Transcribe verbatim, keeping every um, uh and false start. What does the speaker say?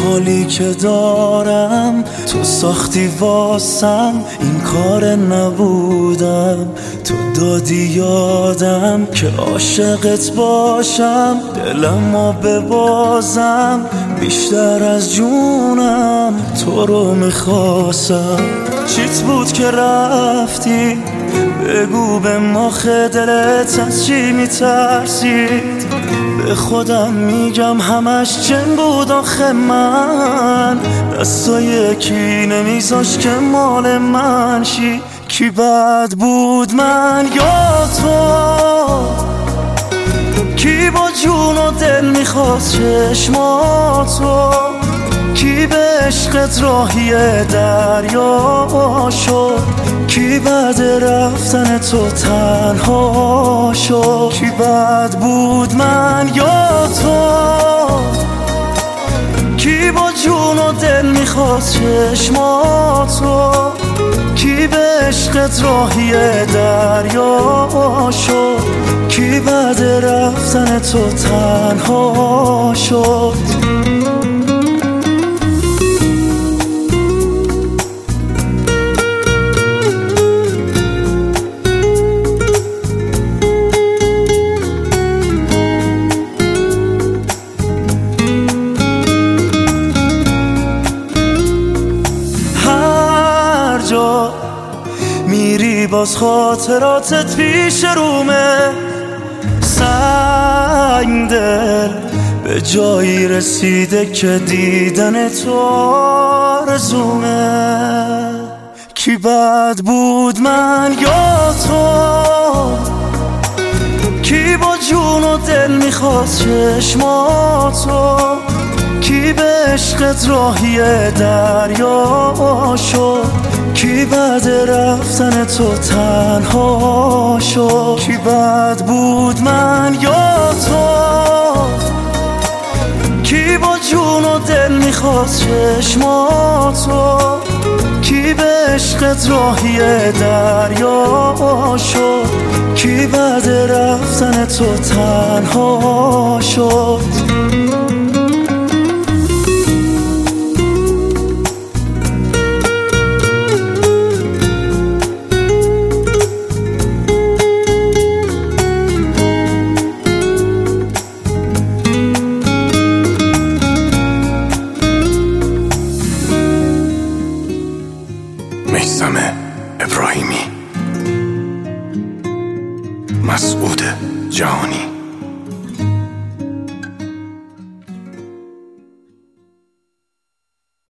حالی که دارم تو ساختی واسم، این کار نبودم، تو دادی یادم که عاشقت باشم، دلمو ببازم بیشتر از جونم، تو رو میخواستم. چیت بود که رفتی؟ بگو به مخ دلت از چی میترسید؟ به خودم میگم همش جن بود آخه، من دستا یکی نمیذاش که مال من شی. کی بد بود، من یا تو؟ کی با جون و دل میخواست چشماتو؟ کی به عشقت راهی دریا شد؟ کی بعد رفتن تو تنها شد؟ کی بد بود، من یا تو؟ کی با جون و دل میخواست چشماتو؟ کی به عشقت راهی دریا شد؟ کی بعد رفتن تو تنها شد؟ میری باز خاطراتت پیش رومه، سنگ دل به جایی رسیده که دیدن تو آرزومه. کی بد بود، من یا تو؟ کی با جون و دل میخواست چشماتو؟ کی به عشقت راهی دریا شد؟ کی بعد رفتن تو تنها شد؟ کی بد بود، من یا تو؟ کی با جون و دل میخواست چشماتو؟ کی به عشقت راهی دریا شد؟ کی بعد رفتن تو تنها شد؟